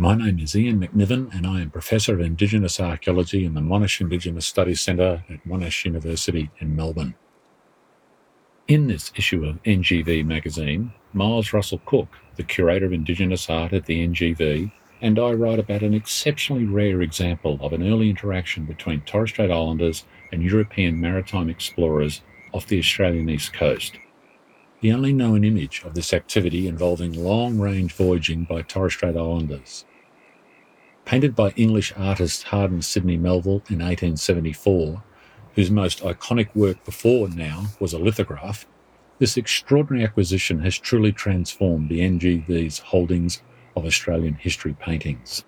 My name is Ian McNiven and I am Professor of Indigenous Archaeology in the Monash Indigenous Studies Centre at Monash University in Melbourne. In this issue of NGV magazine, Miles Russell Cook, the Curator of Indigenous Art at the NGV, and I write about an exceptionally rare example of an early interaction between Torres Strait Islanders and European maritime explorers off the Australian east coast. The only known image of this activity involving long-range voyaging by Torres Strait Islanders. Painted by English artist Hardin Sydney Melville in 1874, whose most iconic work before now was a lithograph, this extraordinary acquisition has truly transformed the NGV's holdings of Australian history paintings.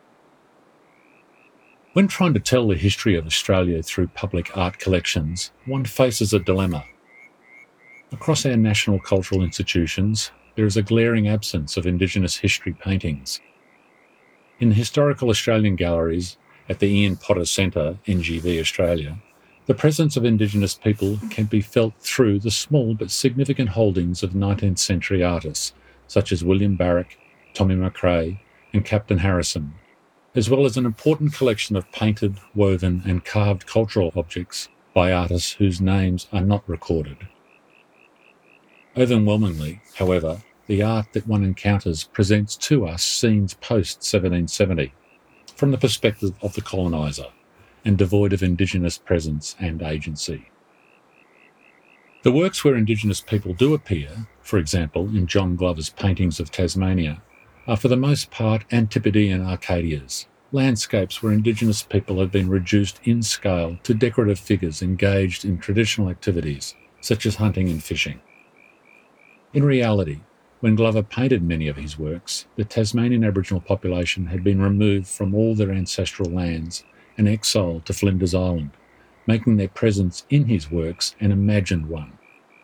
When trying to tell the history of Australia through public art collections, one faces a dilemma. Across our national cultural institutions, there is a glaring absence of Indigenous history paintings. In the historical Australian galleries at the Ian Potter Centre, NGV Australia, the presence of Indigenous people can be felt through the small but significant holdings of 19th century artists such as William Barrack, Tommy McRae and Captain Harrison, as well as an important collection of painted, woven and carved cultural objects by artists whose names are not recorded. Overwhelmingly, however, the art that one encounters presents to us scenes post-1770, from the perspective of the coloniser, and devoid of Indigenous presence and agency. The works where Indigenous people do appear, for example in John Glover's paintings of Tasmania, are for the most part Antipodean Arcadias, landscapes where Indigenous people have been reduced in scale to decorative figures engaged in traditional activities, such as hunting and fishing. In reality, when Glover painted many of his works, the Tasmanian Aboriginal population had been removed from all their ancestral lands and exiled to Flinders Island, making their presence in his works an imagined one.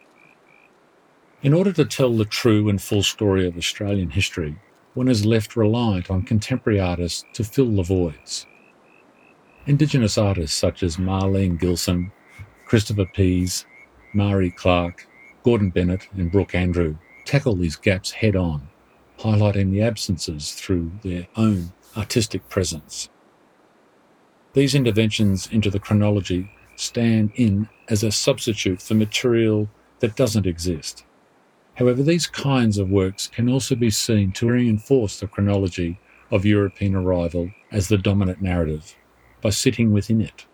In order to tell the true and full story of Australian history, one is left reliant on contemporary artists to fill the voids. Indigenous artists such as Marlene Gilson, Christopher Pease, Mari Clark, Gordon Bennett and Brooke Andrew tackle these gaps head-on, highlighting the absences through their own artistic presence. These interventions into the chronology stand in as a substitute for material that doesn't exist. However, these kinds of works can also be seen to reinforce the chronology of European arrival as the dominant narrative by sitting within it.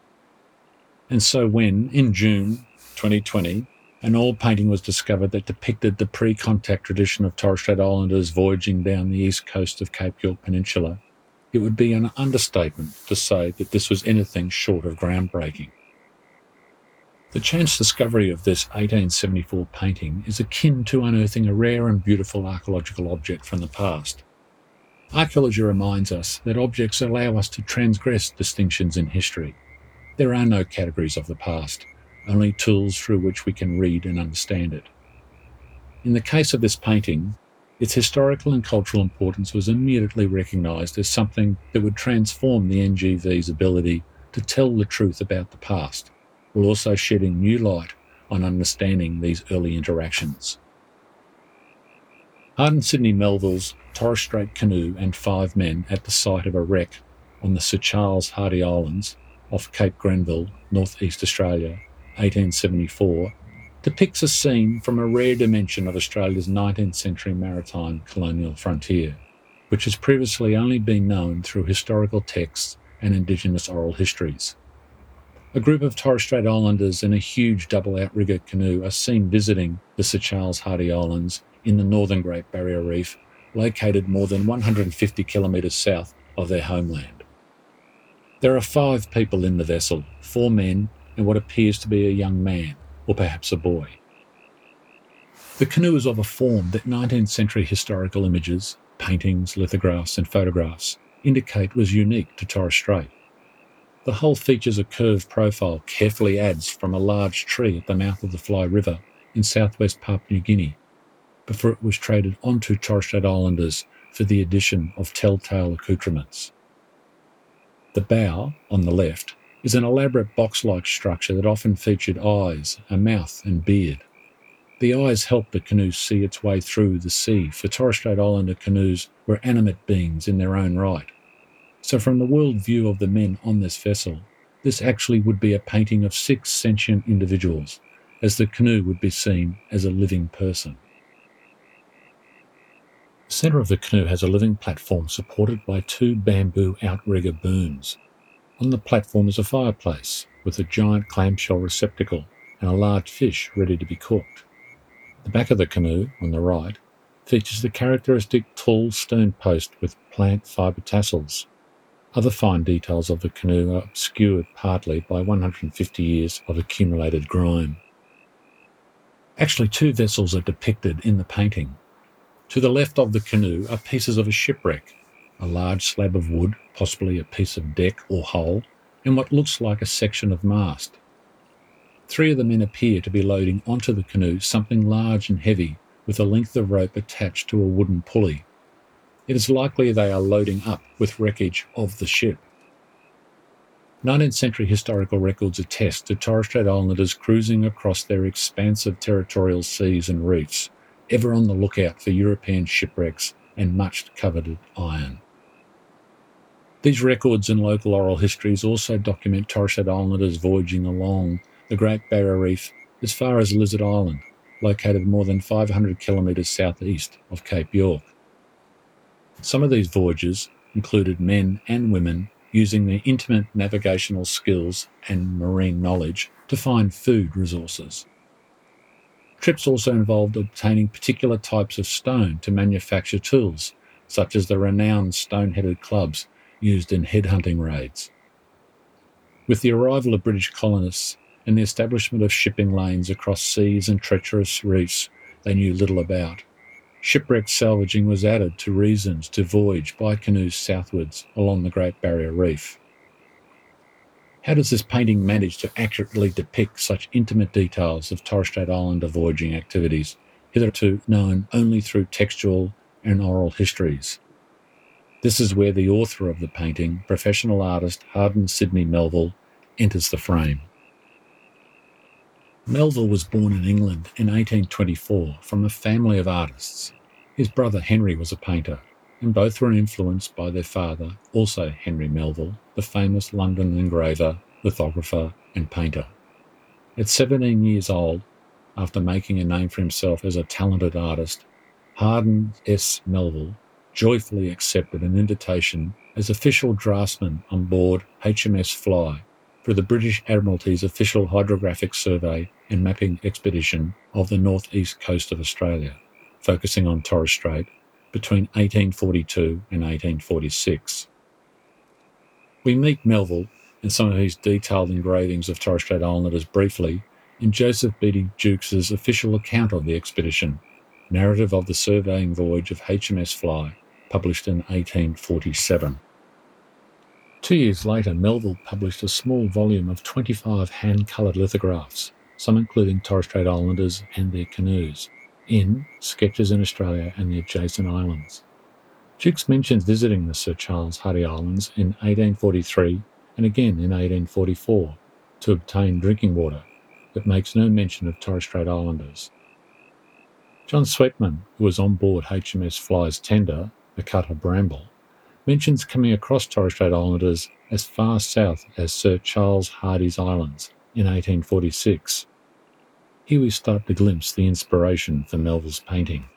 And so when, in June 2020, an oil painting was discovered that depicted the pre-contact tradition of Torres Strait Islanders voyaging down the east coast of Cape York Peninsula, it would be an understatement to say that this was anything short of groundbreaking. The chance discovery of this 1874 painting is akin to unearthing a rare and beautiful archaeological object from the past. Archaeology reminds us that objects allow us to transgress distinctions in history. There are no categories of the past, only tools through which we can read and understand it. In the case of this painting, its historical and cultural importance was immediately recognised as something that would transform the NGV's ability to tell the truth about the past, while also shedding new light on understanding these early interactions. Hardin Sydney Melville's Torres Strait canoe and 5 men at the site of a wreck on the Sir Charles Hardy Islands off Cape Grenville, northeast Australia, 1874, depicts a scene from a rare dimension of Australia's 19th century maritime colonial frontier, which has previously only been known through historical texts and Indigenous oral histories. A group of Torres Strait Islanders in a huge double outrigger canoe are seen visiting the Sir Charles Hardy Islands in the northern Great Barrier Reef, located more than 150 kilometres south of their homeland. There are 5 people in the vessel, 4 men and what appears to be a young man, or perhaps a boy. The canoe is of a form that 19th century historical images, paintings, lithographs and photographs indicate was unique to Torres Strait. The hull features a curved profile carefully adds from a large tree at the mouth of the Fly River in southwest Papua New Guinea, before it was traded onto Torres Strait Islanders for the addition of telltale accoutrements. The bow, on the left, is an elaborate box-like structure that often featured eyes, a mouth and beard. The eyes help the canoe see its way through the sea, for Torres Strait Islander canoes were animate beings in their own right. So from the world view of the men on this vessel, this actually would be a painting of 6 sentient individuals, as the canoe would be seen as a living person. The centre of the canoe has a living platform supported by 2 bamboo outrigger booms. On the platform is a fireplace with a giant clamshell receptacle and a large fish ready to be cooked. The back of the canoe, on the right, features the characteristic tall stern post with plant fibre tassels. Other fine details of the canoe are obscured partly by 150 years of accumulated grime. Actually, 2 vessels are depicted in the painting. To the left of the canoe are pieces of a shipwreck, a large slab of wood, possibly a piece of deck or hull, and what looks like a section of mast. 3 of the men appear to be loading onto the canoe something large and heavy with a length of rope attached to a wooden pulley. It is likely they are loading up with wreckage of the ship. 19th century historical records attest to Torres Strait Islanders cruising across their expansive territorial seas and reefs, ever on the lookout for European shipwrecks and much coveted iron. These records and local oral histories also document Torres Strait Islanders voyaging along the Great Barrier Reef as far as Lizard Island, located more than 500 kilometres southeast of Cape York. Some of these voyages included men and women using their intimate navigational skills and marine knowledge to find food resources. Trips also involved obtaining particular types of stone to manufacture tools, such as the renowned stone-headed clubs used in headhunting raids. With the arrival of British colonists and the establishment of shipping lanes across seas and treacherous reefs they knew little about, shipwreck salvaging was added to reasons to voyage by canoes southwards along the Great Barrier Reef. How does this painting manage to accurately depict such intimate details of Torres Strait Islander voyaging activities, hitherto known only through textual and oral histories? This is where the author of the painting, professional artist Harden Sydney Melville, enters the frame. Melville was born in England in 1824 from a family of artists. His brother Henry was a painter, and both were influenced by their father, also Henry Melville, the famous London engraver, lithographer and painter. At 17 years old, after making a name for himself as a talented artist, Harden S. Melville joyfully accepted an invitation as official draftsman on board HMS Fly for the British Admiralty's official hydrographic survey and mapping expedition of the northeast coast of Australia, focusing on Torres Strait between 1842 and 1846. We meet Melville and some of his detailed engravings of Torres Strait Islanders briefly in Joseph Beatty Jukes' official account of the expedition, Narrative of the Surveying Voyage of HMS Fly, published in 1847. 2 years later, Melville published a small volume of 25 hand-coloured lithographs, some including Torres Strait Islanders and their canoes, in Sketches in Australia and the Adjacent Islands. Jukes mentions visiting the Sir Charles Hardy Islands in 1843 and again in 1844 to obtain drinking water, but makes no mention of Torres Strait Islanders. John Sweetman, who was on board HMS Fly's tender, the cutter Bramble, mentions coming across Torres Strait Islanders as far south as Sir Charles Hardy's Islands in 1846. Here we start to glimpse the inspiration for Melville's painting.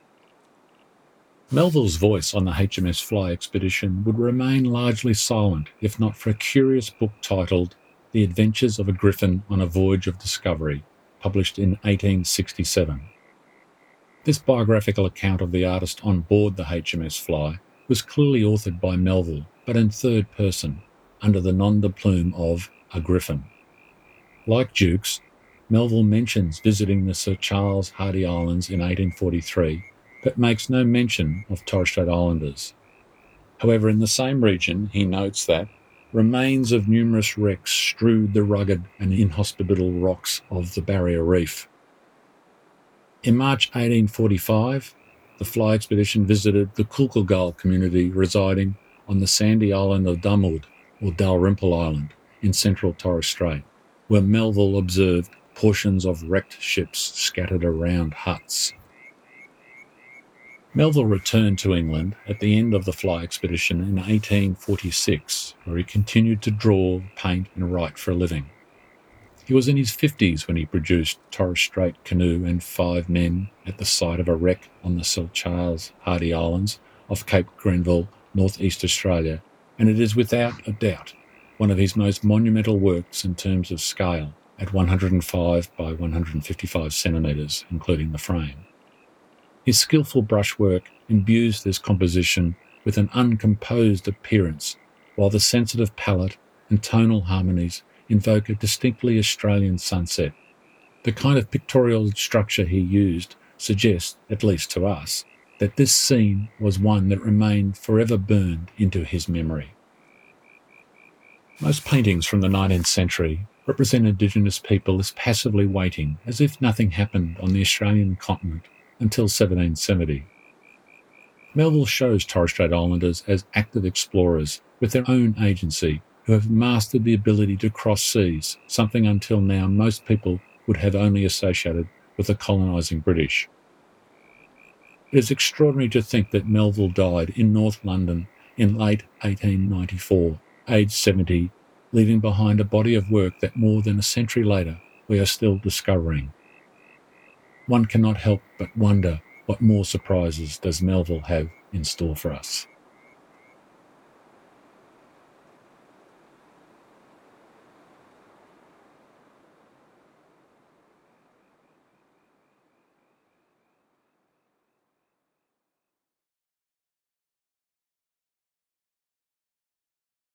Melville's voice on the HMS Fly expedition would remain largely silent if not for a curious book titled The Adventures of a Griffin on a Voyage of Discovery, published in 1867. This biographical account of the artist on board the HMS Fly was clearly authored by Melville, but in third person, under the nom de plume of a Griffin. Like Jukes, Melville mentions visiting the Sir Charles Hardy Islands in 1843, but makes no mention of Torres Strait Islanders. However, in the same region, he notes that remains of numerous wrecks strewed the rugged and inhospitable rocks of the Barrier Reef. In March 1845, the Fly expedition visited the Kulkulgal community residing on the sandy island of Dumwood, or Dalrymple Island, in central Torres Strait, where Melville observed portions of wrecked ships scattered around huts. Melville returned to England at the end of the Fly expedition in 1846, where he continued to draw, paint and write for a living. He was in his 50s when he produced Torres Strait Canoe and 5 Men at the site of a wreck on the St Charles Hardy Islands off Cape Grenville, northeast Australia, and it is without a doubt one of his most monumental works in terms of scale, at 105 by 155 centimetres, including the frame. His skillful brushwork imbues this composition with an uncomposed appearance, while the sensitive palette and tonal harmonies invoke a distinctly Australian sunset. The kind of pictorial structure he used suggests, at least to us, that this scene was one that remained forever burned into his memory. Most paintings from the 19th century represent Indigenous people as passively waiting, as if nothing happened on the Australian continent until 1770. Melville shows Torres Strait Islanders as active explorers with their own agency who have mastered the ability to cross seas, something until now most people would have only associated with the colonising British. It is extraordinary to think that Melville died in North London in late 1894, aged 70, leaving behind a body of work that more than a century later we are still discovering. One cannot help but wonder what more surprises does Melville have in store for us.